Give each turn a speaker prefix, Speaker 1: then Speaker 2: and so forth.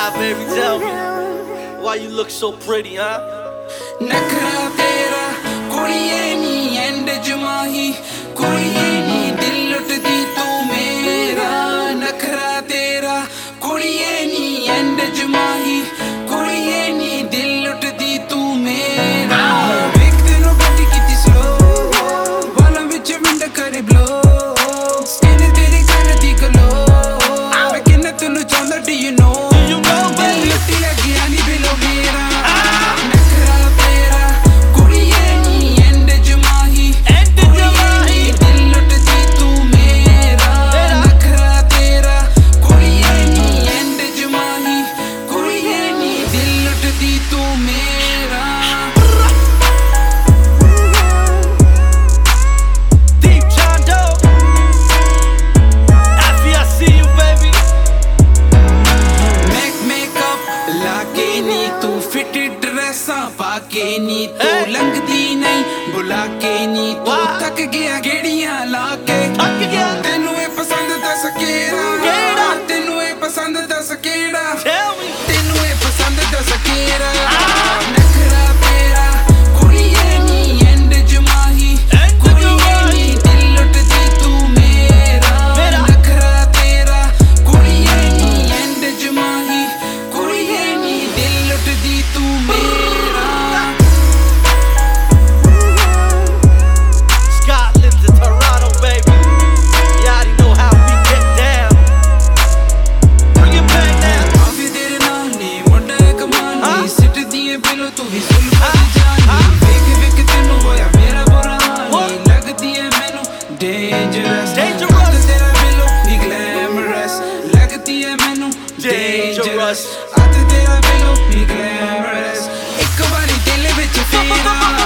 Speaker 1: baby, tell me, why you look so pretty, huh?
Speaker 2: नखरा तेरा कुड़िये नी एंड जुमाही कुड़िये नी दिल लुटदी तू मेरा नखरा तेरा कुड़िये नी एंड जुमाही कुड़िये नी दिल लुटदी तू मेरा एक दिनों गड्डी कीती स्लो बालां विच विंड करे ब्लो स्किन तेरी कर दी गलो मैं किन्ना तैनू चाहंदा do you know दिल लुटी गया नी बिलो मेरा पाके नी तू लंघदी नहीं बुला के नी तू थक गया गेड़ियां लाके तेनू ए पसंद दस केड़ा तेनू ए पसंद दस केड़ा तेनू ए पसंद दस केड़ा नखरा तेरा कुड़िये नी एंड जुमाही कुड़िये नी दिल लुटदी तू मेरा नखरा तेरा कुड़िये नी एंड जुमाही कुड़िये नी दिल लुटदी तू मेरा तू ही सुन जानी वेख वेख तेनू होया मेरा बुरा हाल लगदी है मैनू डेंजरस तेरा बिलो ही ग्लैमरस लगदी है मैनू डेंजरस तेरा बिलो ही ग्लैमरस एक बारी दिल विच फेरा